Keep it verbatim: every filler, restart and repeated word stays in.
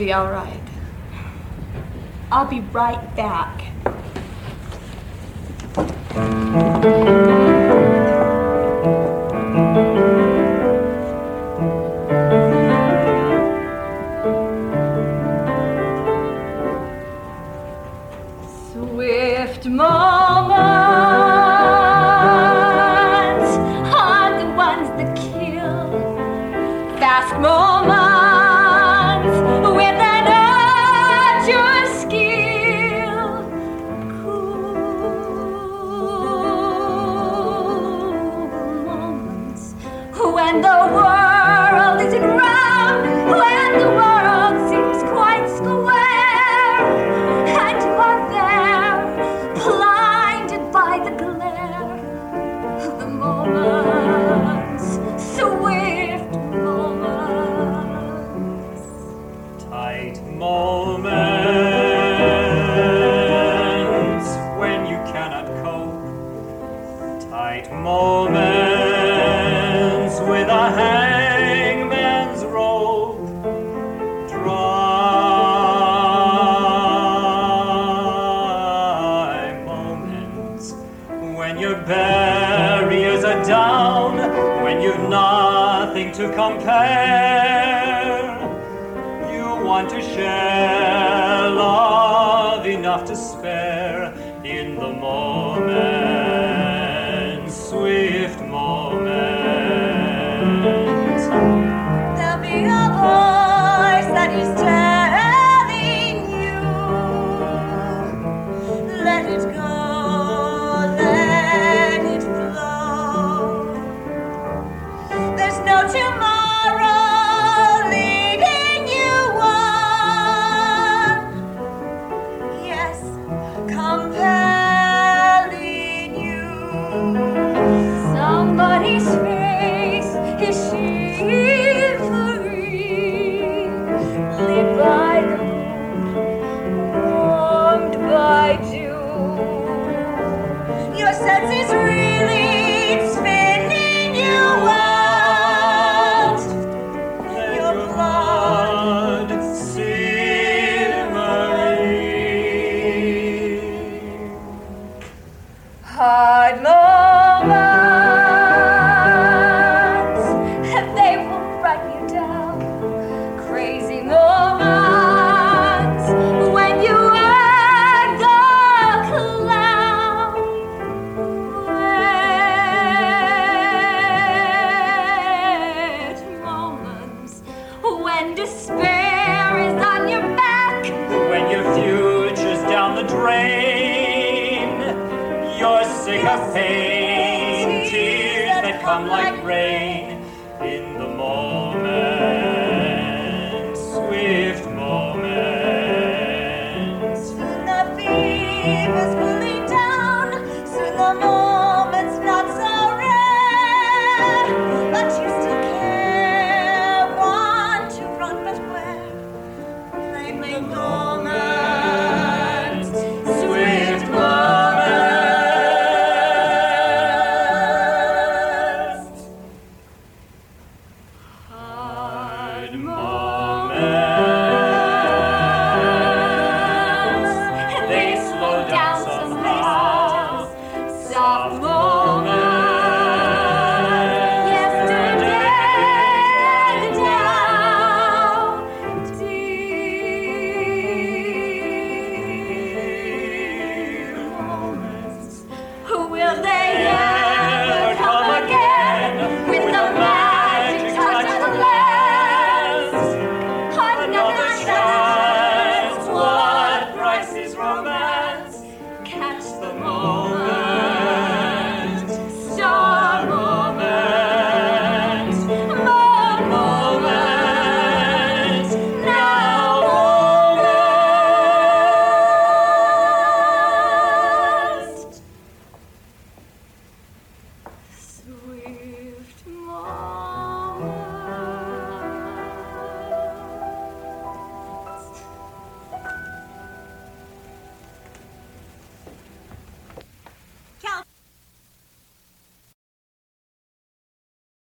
Be all right. I'll be right back. Swift moments are the ones that kill. Fast moments with an urge or skill. Cool moments when the world isn't round, when the world seems quite square, and you are there, blinded by the glare of the moments, swift moments. Tight moments when you cannot cope. Tight moments with a hangman's rope. Dry moments when your barriers are down, when you've nothing to compare. You want to share love enough to spare in the moment, swift moments. There'll be a voice that is telling you, let it go, let it flow. There's no tomorrow leading you on. Yes, compelling you. Somebody's face is shivering, lit by the moon, warmed by dew. Your senses really spinning you out. Your blood simmering. Hard moments, they will run you down. Crazy moments when you are the clown. Wet moments when despair is on your back. When your future's down the drain, you're sick of pain, tears that come like rain. In the moment, swift moments. Soon the fever's cooling down, soon the moment's not so rare. But you still care, want to run, but where? Claim the moment, swift moments. Hard moments, they slow down somehow. Soft moments, yesterday now. Dear moments, will they ever come again with the magic touch of the lens? Another chance, what price is romance? Catch the moment, star moment, more moment, now moment. Swift moment.